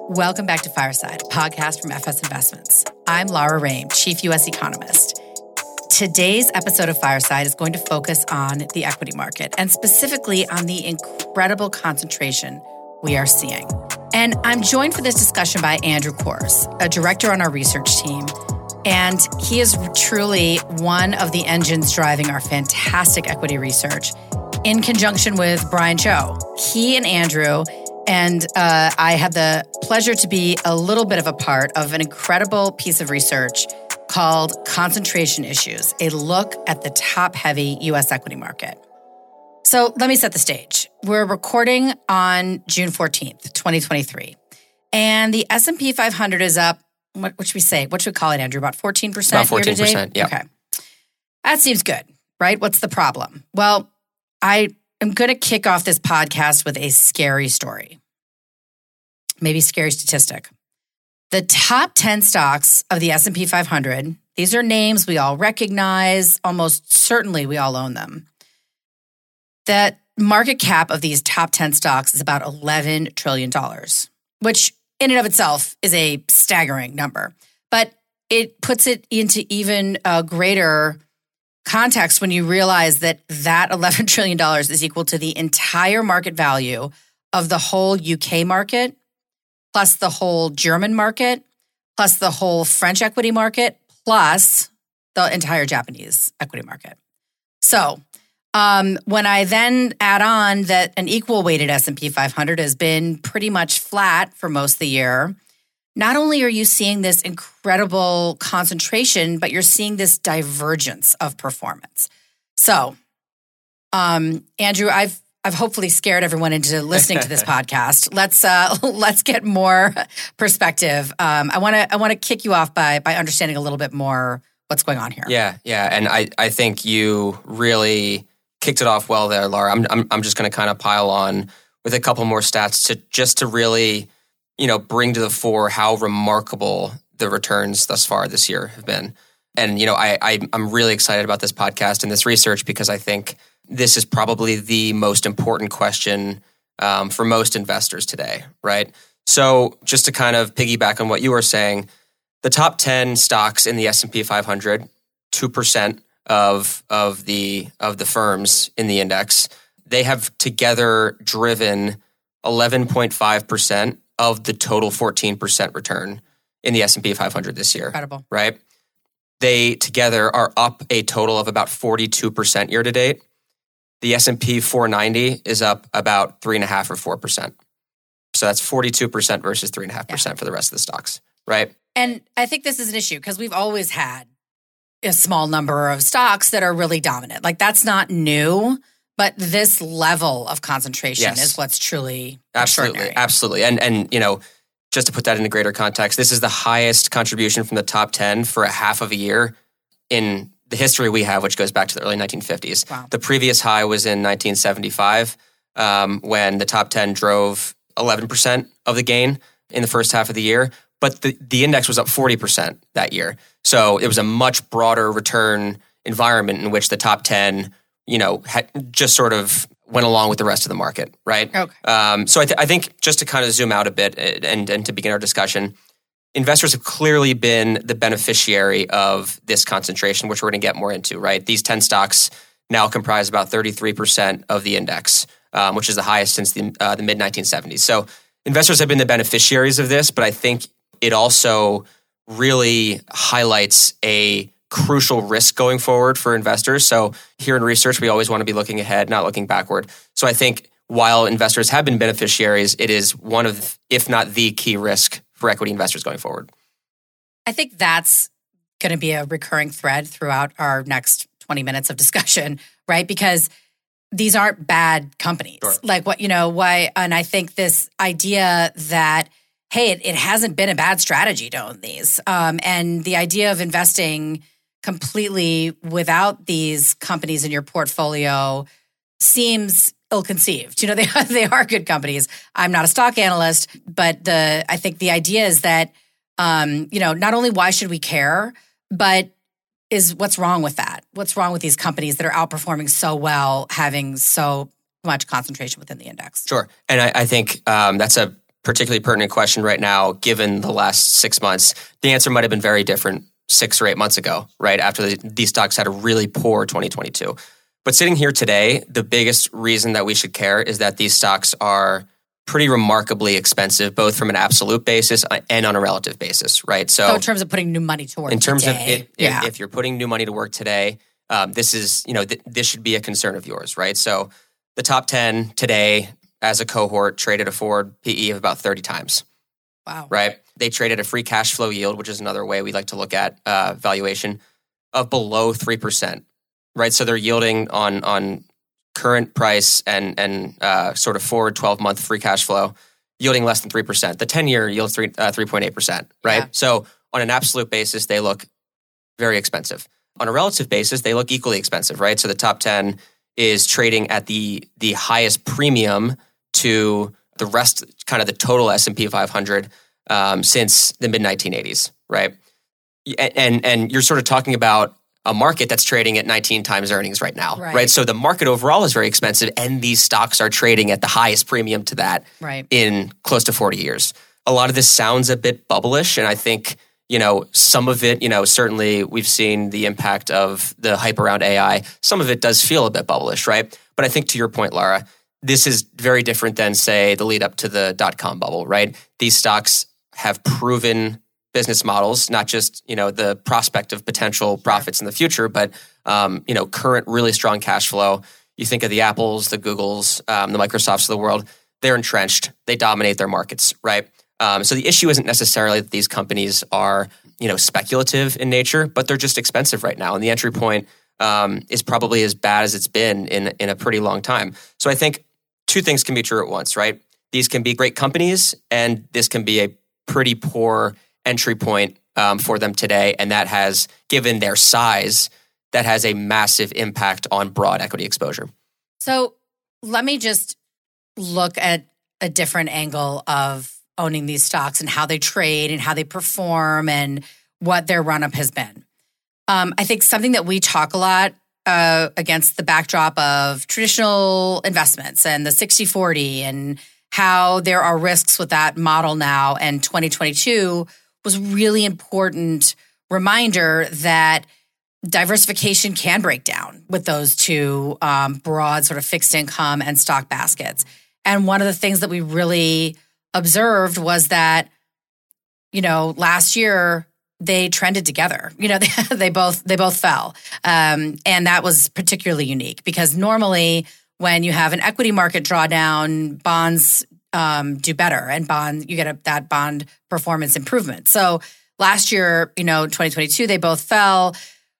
Welcome back to Fireside, a podcast from FS Investments. I'm Lara Rame, Chief U.S. Economist. Today's episode of Fireside is going to focus on the equity market and specifically on the incredible concentration we are seeing. And I'm joined for this discussion by Andrew Kors, a director on our research team. And he is truly one of the engines driving our fantastic equity research in conjunction with Brian Cho. He and Andrew and I had the pleasure to be a little bit of a part of an incredible piece of research called Concentration Issues, a look at the top-heavy U.S. equity market. So let me set the stage. We're recording on June 14th, 2023. And the S&P 500 is up, what should we say? What should we call it, Andrew? About 14% About 14%, year-to-date? yeah. Okay. That seems good, right? What's the problem? Well, I'm going to kick off this podcast with a scary story. Maybe scary statistic. The top 10 stocks of the S&P 500, these are names we all recognize, almost certainly we all own them. That market cap of these top 10 stocks is about $11 trillion, which in and of itself is a staggering number. But it puts it into even a greater context when you realize that $11 trillion is equal to the entire market value of the whole UK market, plus the whole German market, plus the whole French equity market, plus the entire Japanese equity market. So when I then add on that an equal weighted S&P 500 has been pretty much flat for most of the year, not only are you seeing this incredible concentration, but you're seeing this divergence of performance. So, Andrew, I've hopefully scared everyone into listening to this podcast. Let's get more perspective. I want to kick you off by understanding a little bit more what's going on here. Yeah, and I think you really kicked it off well there, Laura. I'm just going to kind of pile on with a couple more stats to really, bring to the fore how remarkable the returns thus far this year have been. And I'm really excited about this podcast and this research because I think this is probably the most important question for most investors today, right? So just to kind of piggyback on what you were saying, the top 10 stocks in the S&P 500, 2% of the firms in the index, they have together driven 11.5% of the total 14% return in the S&P 500 this year. Incredible. Right? They together are up a total of about 42% year to date. The S&P 490 is up about 3.5% or 4%. So that's 42% versus 3.5% for the rest of the stocks, right? And I think this is an issue because we've always had a small number of stocks that are really dominant. Like that's not new, but this level of concentration is what's truly extraordinary. Absolutely. And just to put that into greater context, this is the highest contribution from the top 10 for a half of a year in the history we have, which goes back to the early 1950s. Wow. The previous high was in 1975 when the top 10 drove 11% of the gain in the first half of the year. But the index was up 40% that year. So it was a much broader return environment in which the top 10, had just sort of went along with the rest of the market, right? Okay. So I think just to kind of zoom out a bit and to begin our discussion, investors have clearly been the beneficiary of this concentration, which we're going to get more into, right? These 10 stocks now comprise about 33% of the index, which is the highest since the mid-1970s. So investors have been the beneficiaries of this, but I think it also really highlights a crucial risk going forward for investors. So here in research, we always want to be looking ahead, not looking backward. So I think while investors have been beneficiaries, it is one of, if not the key risk for equity investors going forward. I think that's going to be a recurring thread throughout our next 20 minutes of discussion, right? Because these aren't bad companies. Sure. Like why? And I think this idea that, hey, it hasn't been a bad strategy to own these. And the idea of investing completely without these companies in your portfolio seems ill-conceived. They are good companies. I'm not a stock analyst, but I think the idea is that, not only why should we care, but is what's wrong with that? What's wrong with these companies that are outperforming so well, having so much concentration within the index? Sure. And I think that's a particularly pertinent question right now, given the last 6 months. The answer might have been very different 6 or 8 months ago, right? After these stocks had a really poor 2022. But sitting here today, the biggest reason that we should care is that these stocks are pretty remarkably expensive, both from an absolute basis and on a relative basis, right? So in terms of putting new money to work in terms today, of if you're putting new money to work today, this is, this should be a concern of yours, right? So the top 10 today as a cohort traded a forward PE of about 30 times. Wow. Right? They traded a free cash flow yield, which is another way we like to look at valuation, of below 3%, right? So they're yielding on current price and sort of forward 12-month free cash flow, yielding less than 3%. The 10-year yields 3.8%, right? Yeah. So on an absolute basis, they look very expensive. On a relative basis, they look equally expensive, right? So the top 10 is trading at the highest premium to the rest, kind of the total S&P 500 since the mid-1980s, right? And you're sort of talking about a market that's trading at 19 times earnings right now, right? So the market overall is very expensive, and these stocks are trading at the highest premium to that in close to 40 years. A lot of this sounds a bit bubblish, and I think, some of it, certainly we've seen the impact of the hype around AI. Some of it does feel a bit bubblish, right? But I think to your point, Lara, this is very different than, say, the lead up to the dot-com bubble, right? These stocks have proven business models, not just, the prospect of potential profits in the future, but, current really strong cash flow. You think of the Apples, the Googles, the Microsofts of the world, they're entrenched. They dominate their markets, right? So the issue isn't necessarily that these companies are, speculative in nature, but they're just expensive right now. And the entry point is probably as bad as it's been in a pretty long time. So I think two things can be true at once, right? These can be great companies, and this can be a pretty poor entry point for them today. And that has, given their size, that has a massive impact on broad equity exposure. So let me just look at a different angle of owning these stocks and how they trade and how they perform and what their run-up has been. I think something that we talk a lot against the backdrop of traditional investments and the 60-40 and how there are risks with that model now, and 2022 was a really important reminder that diversification can break down with those two broad sort of fixed income and stock baskets. And one of the things that we really observed was that, last year they trended together. They both fell. And that was particularly unique because normally when you have an equity market drawdown, bonds do better, and you get that bond performance improvement. So last year, 2022, they both fell.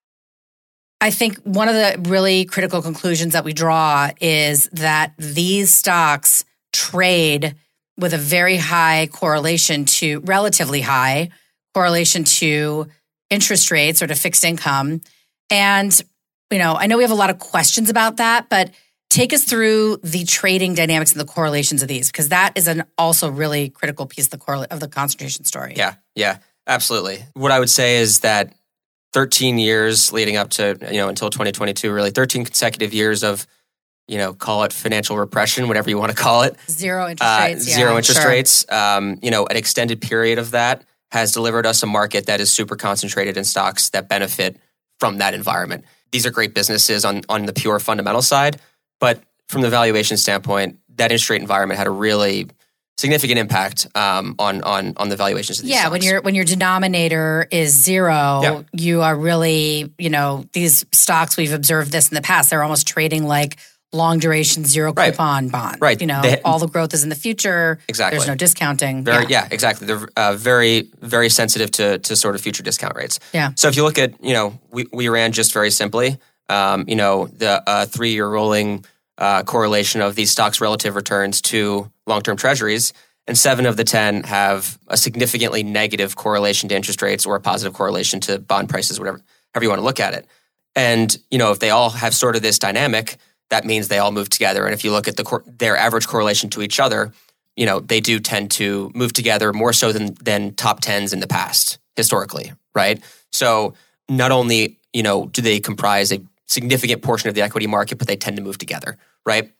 I think one of the really critical conclusions that we draw is that these stocks trade with a very high correlation to, relatively high correlation to interest rates or to fixed income. And, I know we have a lot of questions about that, but take us through the trading dynamics and the correlations of these, because that is an also really critical piece of the concentration story. Yeah, absolutely. What I would say is that 13 years leading up to, until 2022, really 13 consecutive years of, call it financial repression, whatever you want to call it. Zero interest rates. Zero interest rates. An extended period of that has delivered us a market that is super concentrated in stocks that benefit from that environment. These are great businesses on the pure fundamental side, but from the valuation standpoint, that interest rate environment had a really significant impact on the valuations of these stocks. When your denominator is zero, you are really, these stocks, we've observed this in the past, they're almost trading like long duration, zero coupon bonds. Right. All the growth is in the future. Exactly. There's no discounting. Exactly. They're very, very sensitive to sort of future discount rates. Yeah. So if you look at, we ran just very simply, the 3-year rolling correlation of these stocks' relative returns to long-term treasuries, and 7 of the 10 have a significantly negative correlation to interest rates or a positive correlation to bond prices, however you want to look at it. And, if they all have sort of this dynamic, that means they all move together. And if you look at their average correlation to each other, they do tend to move together more so than top 10s in the past, historically, right? So not only, do they comprise a significant portion of the equity market, but they tend to move together, right?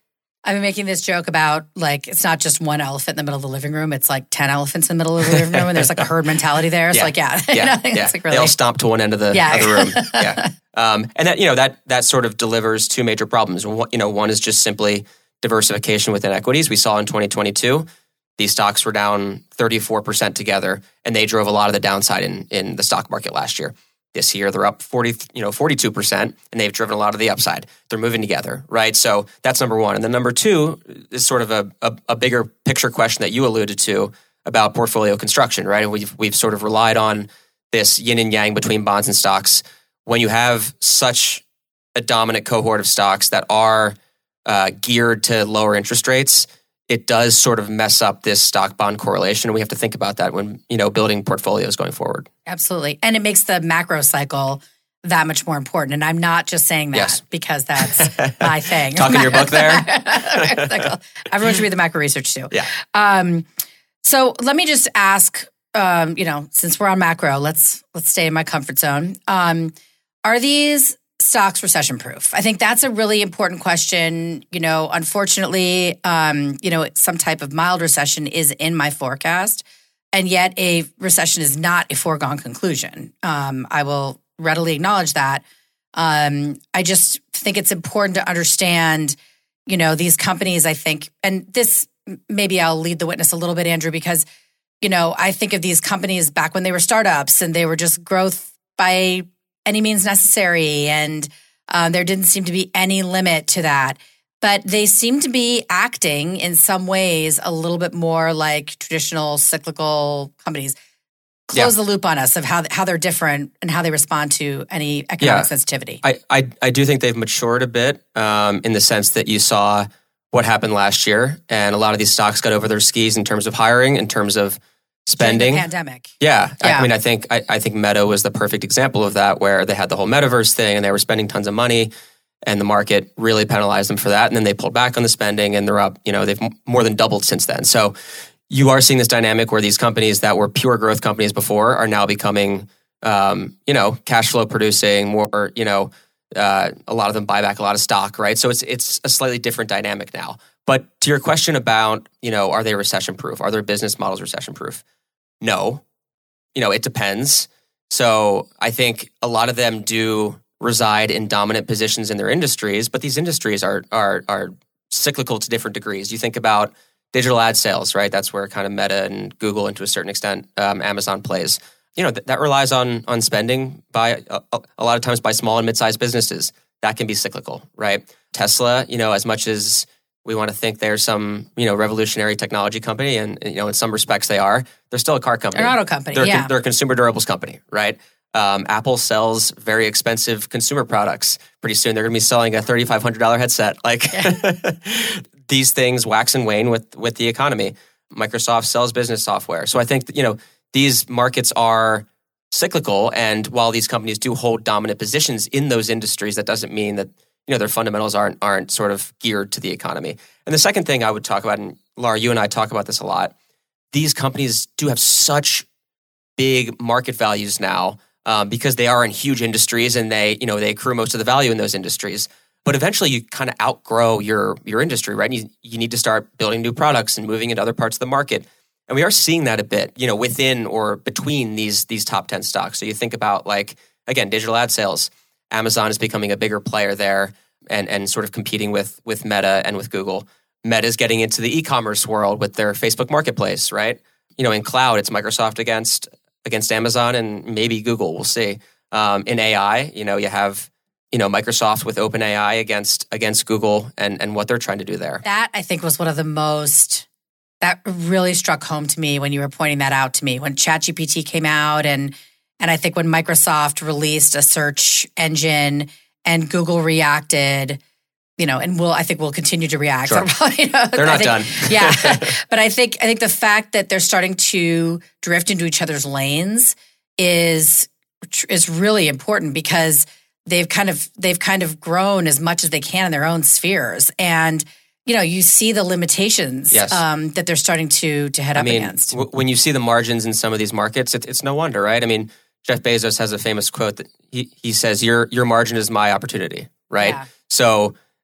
I've been making this joke about like it's not just one elephant in the middle of the living room; it's like 10 elephants in the middle of the living room, and there's like a herd mentality there. It's like it's like really, they all stomp to one end of the room. Yeah, and that sort of delivers two major problems. One is just simply diversification within equities. We saw in 2022, these stocks were down 34% together, and they drove a lot of the downside in the stock market last year. This year, they're up 42%, and they've driven a lot of the upside. They're moving together, right? So that's number one. And then number two is sort of a bigger picture question that you alluded to about portfolio construction, right? And we've sort of relied on this yin and yang between bonds and stocks. When you have such a dominant cohort of stocks that are geared to lower interest rates, it does sort of mess up this stock bond correlation. And we have to think about that when, building portfolios going forward. Absolutely. And it makes the macro cycle that much more important. And I'm not just saying that because that's my thing. Talking your book there? Everyone should read the macro research too. Yeah. So let me just ask, since we're on macro, let's stay in my comfort zone. Are these stocks recession proof? I think that's a really important question. Unfortunately, some type of mild recession is in my forecast, and yet a recession is not a foregone conclusion. I will readily acknowledge that. I just think it's important to understand, these companies, I think, and this, maybe I'll lead the witness a little bit, Andrew, because, I think of these companies back when they were startups and they were just growth by any means necessary. And there didn't seem to be any limit to that. But they seem to be acting in some ways a little bit more like traditional cyclical companies. Close the loop on us of how they're different and how they respond to any economic sensitivity. I do think they've matured a bit in the sense that you saw what happened last year. And a lot of these stocks got over their skis in terms of hiring, in terms of spending. During the pandemic. Yeah. I think Meta was the perfect example of that, where they had the whole metaverse thing and they were spending tons of money and the market really penalized them for that. And then they pulled back on the spending and they're up, they've more than doubled since then. So you are seeing this dynamic where these companies that were pure growth companies before are now becoming, cash flow producing more, a lot of them buy back a lot of stock, right? So it's a slightly different dynamic now. But to your question about, are they recession proof? Are their business models recession proof? No. It depends. So I think a lot of them do reside in dominant positions in their industries, but these industries are cyclical to different degrees. You think about digital ad sales, right? That's where kind of Meta and Google, and to a certain extent, Amazon plays. That relies on spending by a lot of times by small and mid-sized businesses. That can be cyclical, right? Tesla, as much as we want to think they're some, revolutionary technology company, and in some respects they are. They're still a car company. They're an auto company. They're a consumer durables company, right? Apple sells very expensive consumer products. Pretty soon they're going to be selling a $3,500 headset. These things wax and wane with the economy. Microsoft sells business software. So I think these markets are cyclical, and while these companies do hold dominant positions in those industries, that doesn't mean that their fundamentals aren't sort of geared to the economy. And the second thing I would talk about, and Laura, you and I talk about this a lot, these companies do have such big market values now because they are in huge industries and they accrue most of the value in those industries. But eventually you kind of outgrow your industry, right? And you need to start building new products and moving into other parts of the market. And we are seeing that a bit, within or between these top 10 stocks. So you think about, again, digital ad sales. Amazon is becoming a bigger player there and sort of competing with Meta and with Google. Meta is getting into the e-commerce world with their Facebook marketplace, right? In cloud, it's Microsoft against Amazon and maybe Google. We'll see. In AI, you have Microsoft with OpenAI against Google and what they're trying to do there. That, I think, was one of the most, that really struck home to me when you were pointing that out to me. When ChatGPT came out and I think when Microsoft released a search engine and Google reacted, and I think we'll continue to react. Sure. They're not done. Yeah. But I think the fact that they're starting to drift into each other's lanes is really important, because they've kind of grown as much as they can in their own spheres. And you see the limitations that they're starting to head up against. When you see the margins in some of these markets, it's no wonder, right? I mean, Jeff Bezos has a famous quote that he says, your margin is my opportunity, right? Yeah. So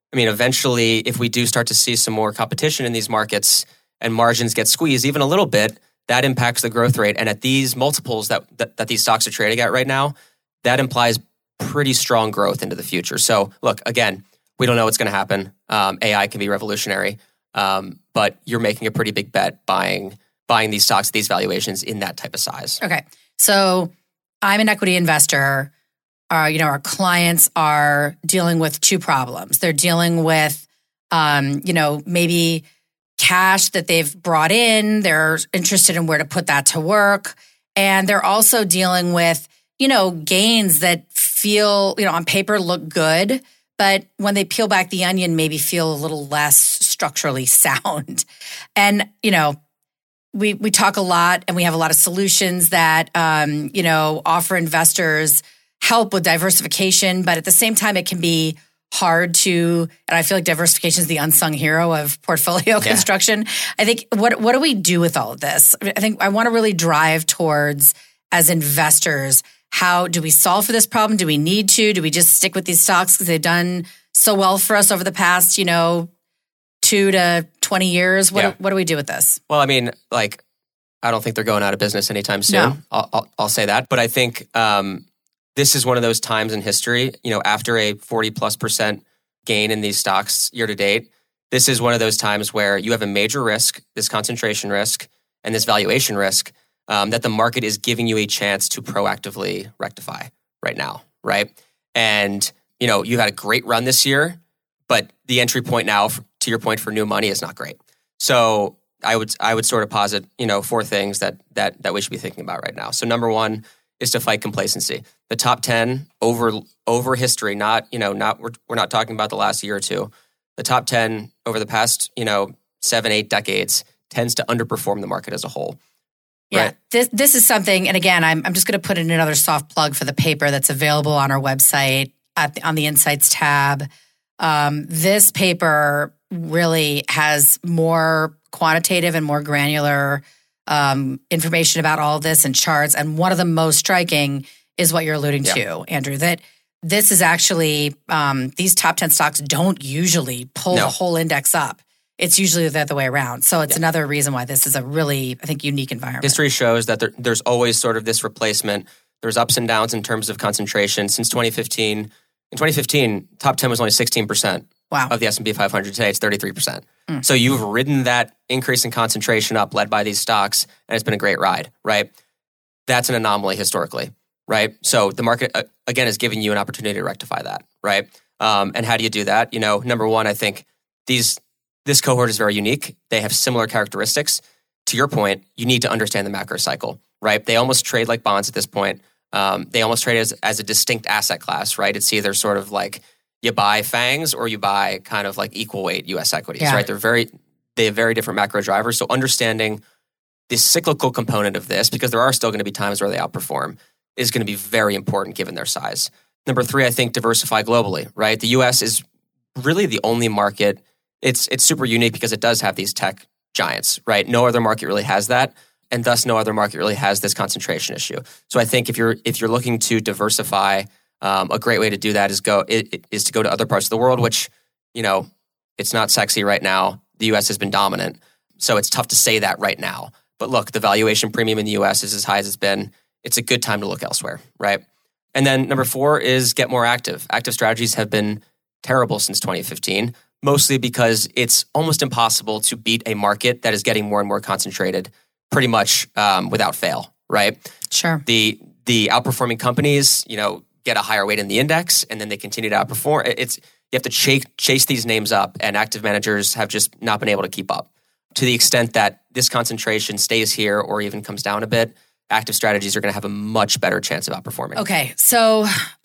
I mean, eventually, if we do start to see some more competition in these markets and margins get squeezed even a little bit, that impacts the growth rate. And at these multiples that these stocks are trading at right now, that implies pretty strong growth into the future. So look, again, we don't know what's going to happen. AI can be revolutionary, but you're making a pretty big bet buying these stocks at these valuations in that type of size. Okay. So I'm an equity investor. Our clients are dealing with two problems. They're dealing with, maybe cash that they've brought in. They're interested in where to put that to work. And they're also dealing with, gains that feel, on paper look good, but when they peel back the onion, maybe feel a little less structurally sound. And, we talk a lot and we have a lot of solutions that, offer investors help with diversification, but at the same time, it can be hard to, and I feel like diversification is the unsung hero of portfolio construction. I think, what do we do with all of this? I think I want to really drive towards, as investors, how do we solve for this problem? Do we need to? Do we just stick with these stocks because they've done so well for us over the past, 2 to 20 years? What do we do with this? Well, I mean, I don't think they're going out of business anytime soon. No. I'll say that. But I think this is one of those times in history, after a 40+% gain in these stocks year to date, this is one of those times where you have a major risk, this concentration risk and this valuation risk, that the market is giving you a chance to proactively rectify right now, right? And, you've had a great run this year, but the entry point now, to your point, for new money is not great. So I would sort of posit, 4 things that we should be thinking about right now. So number 1 is to fight complacency. The top 10 over history, we're not talking about the last year or two. The top 10 over the past, 7, 8 decades tends to underperform the market as a whole. Yeah, right? This is something, and again, I'm just going to put in another soft plug for the paper that's available on our website on the Insights tab. This paper really has more quantitative and more granular information about all of this and charts. And one of the most striking is what you're alluding to, Andrew, that this is actually, these top 10 stocks don't usually pull the whole index up. It's usually the other way around. So it's another reason why this is a really, I think, unique environment. History shows that there's always sort of this replacement. There's ups and downs in terms of concentration. Since 2015, in 2015, top 10 was only 16% of the S&P 500. Today, it's 33%. So you've ridden that increase in concentration up, led by these stocks, and it's been a great ride, right? That's an anomaly historically, right? So the market, again, is giving you an opportunity to rectify that, right? And how do you do that? Number 1, I think this cohort is very unique. They have similar characteristics. To your point, you need to understand the macro cycle, right? They almost trade like bonds at this point. They almost trade as a distinct asset class, right? It's either sort of like you buy FANGs or you buy kind of like equal weight U.S. equities, right? They have very different macro drivers. So understanding the cyclical component of this, because there are still going to be times where they outperform, is going to be very important given their size. Number 3, I think diversify globally, right? The U.S. is really the only market. It's super unique because it does have these tech giants, right? No other market really has that, and thus no other market really has this concentration issue. So I think if you're looking to diversify, a great way to do that is to go to other parts of the world, which, it's not sexy right now. The U.S. has been dominant, so it's tough to say that right now. But look, the valuation premium in the U.S. is as high as it's been. It's a good time to look elsewhere, right? And then number 4 is get more active. Active strategies have been terrible since 2015, mostly because it's almost impossible to beat a market that is getting more and more concentrated pretty much without fail, right? Sure. The outperforming companies, get a higher weight in the index, and then they continue to outperform. You have to chase these names up, and active managers have just not been able to keep up. To the extent that this concentration stays here or even comes down a bit, active strategies are going to have a much better chance of outperforming. Okay, so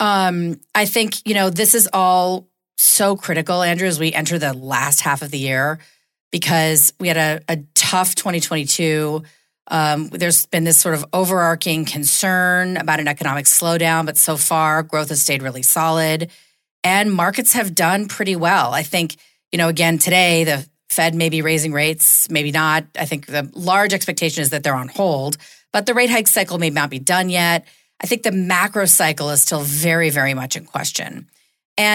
I think, this is all so critical, Andrew, as we enter the last half of the year, because we had a tough 2022. There's been this sort of overarching concern about an economic slowdown, but so far growth has stayed really solid and markets have done pretty well. I think, again, today the Fed may be raising rates, maybe not. I think the large expectation is that they're on hold, but the rate hike cycle may not be done yet. I think the macro cycle is still very, very much in question. And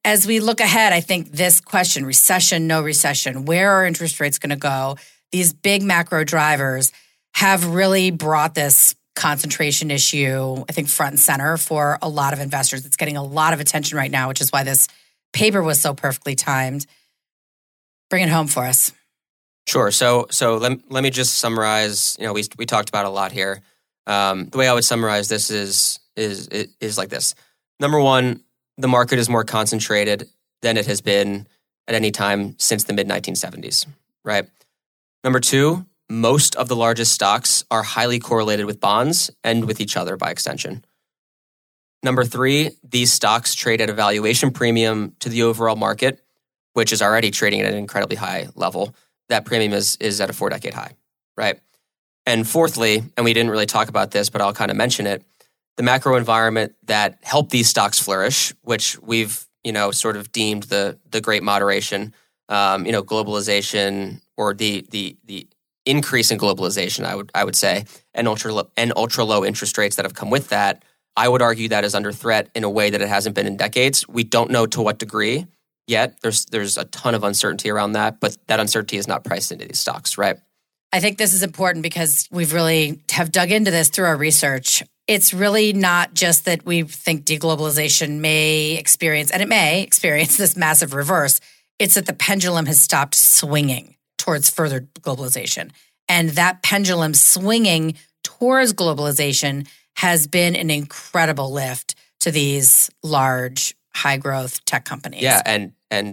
as we look ahead, I think this question, recession, no recession, where are interest rates going to go? These big macro drivers have really brought this concentration issue, I think, front and center for a lot of investors. It's getting a lot of attention right now, which is why this paper was so perfectly timed. Bring it home for us. Sure. So let me just summarize. We talked about a lot here. The way I would summarize this is like this. Number one, the market is more concentrated than it has been at any time since the mid-1970s, right? Number two, most of the largest stocks are highly correlated with bonds and with each other by extension. Number three, these stocks trade at a valuation premium to the overall market, which is already trading at an incredibly high level. That premium is at a 4-decade high, right? And fourthly, and we didn't really talk about this, but I'll kind of mention it, the macro environment that helped these stocks flourish, which we've, sort of deemed the great moderation, globalization or the increase in globalization, I would say, and ultra low interest rates that have come with that. I would argue that is under threat in a way that it hasn't been in decades. We don't know to what degree yet. There's a ton of uncertainty around that, but that uncertainty is not priced into these stocks, right? I think this is important because we've really have dug into this through our research. It's really not just that we think deglobalization may experience, and it may experience this massive reverse. It's that the pendulum has stopped swinging towards further globalization. And that pendulum swinging towards globalization has been an incredible lift to these large, high-growth tech companies. Yeah, and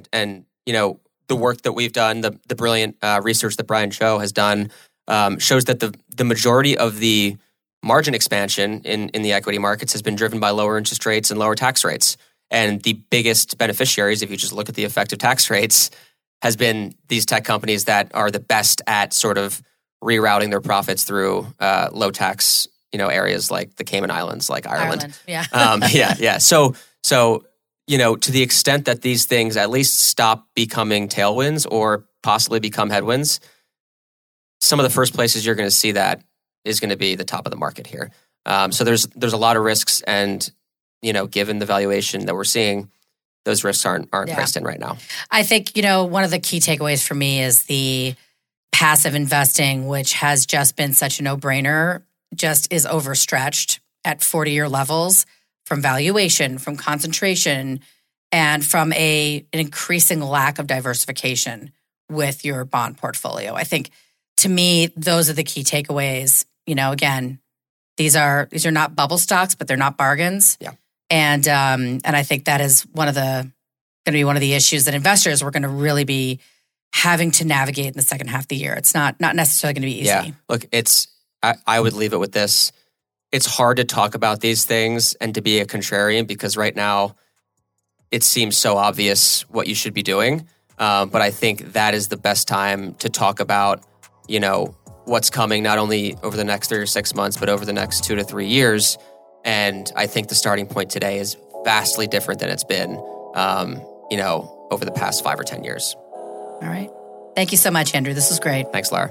the work that we've done, the brilliant research that Brian Cho has done, shows that the majority of the margin expansion in the equity markets has been driven by lower interest rates and lower tax rates. And the biggest beneficiaries, if you just look at the effective tax rates, has been these tech companies that are the best at sort of rerouting their profits through low tax, areas like the Cayman Islands, like Ireland. Yeah. So to the extent that these things at least stop becoming tailwinds or possibly become headwinds, some of the first places you're going to see that is going to be the top of the market here. So there's a lot of risks, and given the valuation that we're seeing, those risks aren't priced in right now. I think one of the key takeaways for me is the passive investing, which has just been such a no-brainer, just is overstretched at 40-year levels from valuation, from concentration, and from an increasing lack of diversification with your bond portfolio. I think, to me, those are the key takeaways. Again, these are not bubble stocks, but they're not bargains. Yeah. And I think that is going to be one of the issues that investors were going to really be having to navigate in the second half of the year. It's not necessarily going to be easy. Yeah. Look, I would leave it with this. It's hard to talk about these things and to be a contrarian because right now it seems so obvious what you should be doing. But I think that is the best time to talk about, what's coming not only over the next 3 or 6 months, but over the next 2 to 3 years. And I think the starting point today is vastly different than it's been, over the past 5 or 10 years. All right. Thank you so much, Andrew. This was great. Thanks, Lara.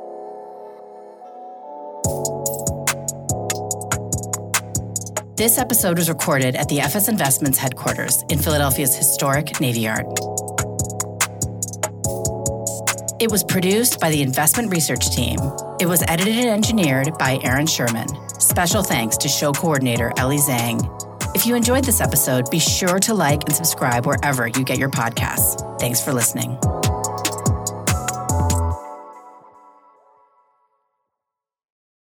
This episode was recorded at the FS Investments headquarters in Philadelphia's historic Navy Yard. It was produced by the investment research team. It was edited and engineered by Aaron Sherman. Special thanks to show coordinator Ellie Zhang. If you enjoyed this episode, be sure to like and subscribe wherever you get your podcasts. Thanks for listening.